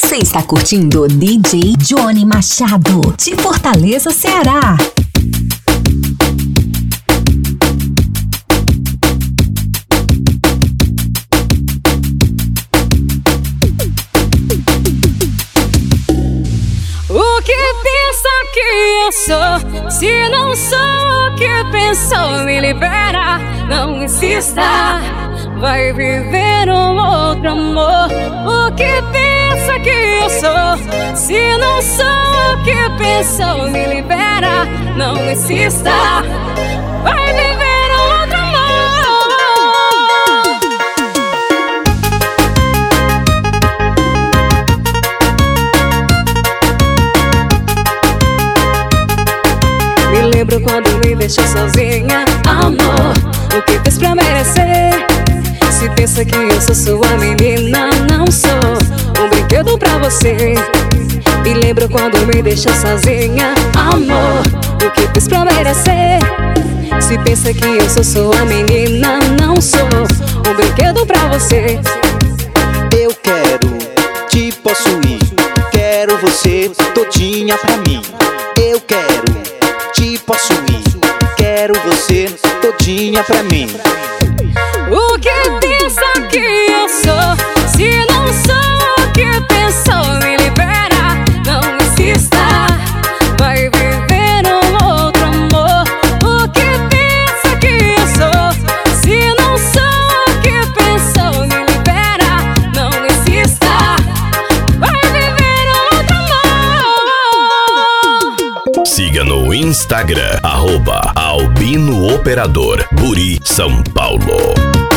Você está curtindo DJ Johnny Machado, de Fortaleza, Ceará. O que pensa que eu sou? Se não sou o que pensou, me libera. Não insista, vai viver um outro amor. O que pensa que eu sou? Se não sou o que pensou, me libera. Não insista, vai viver um outro amor. Me lembro quando me deixou sozinha, amor. O que fez pra merecer? Se pensa que eu sou sua menina, não sou um brinquedo pra você. Me lembro quando me deixou sozinha, amor. O que fez pra merecer? Se pensa que eu sou sua menina, não sou um brinquedo pra você. Eu quero te possuir, quero você todinha pra mim. Eu quero te possuir, quero você todinha pra mim. O que pensa que eu sou? Se não sou o que pensou, me libera. Não insista, vai viver um outro amor. O que pensa que eu sou? Se não sou o que pensou, me libera. Não insista, vai viver um outro amor. Siga no Instagram, @albinooperador, Buri, São Paulo.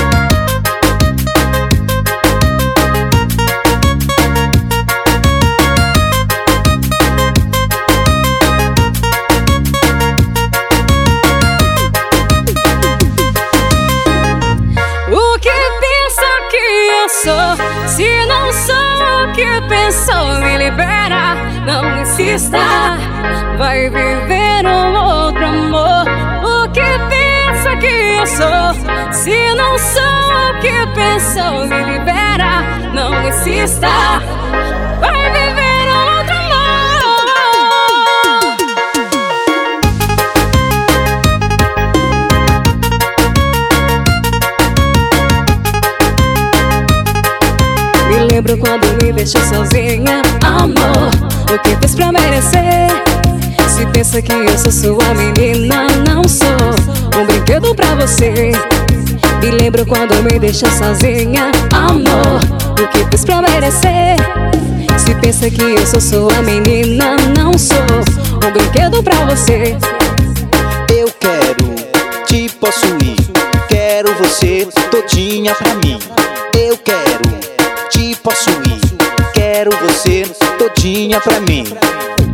O que pensa que eu sou? Se não sou o que pensou, me libera. Não insista, vai viver um outro amor. O que pensa que eu sou? Se não sou o que pensou, me libera. Não insista, vai viver um outro amor. Me lembro quando me deixou sozinha, amor. O que fez pra merecer? Se pensa que eu sou sua menina, não sou um brinquedo pra você. Me lembro quando me deixou sozinha, amor. O que fez pra merecer? Se pensa que eu sou sua menina, não sou um brinquedo pra você. Eu quero te possuir, quero você todinha pra mim. Eu quero te possuir, quero você todinha pra mim.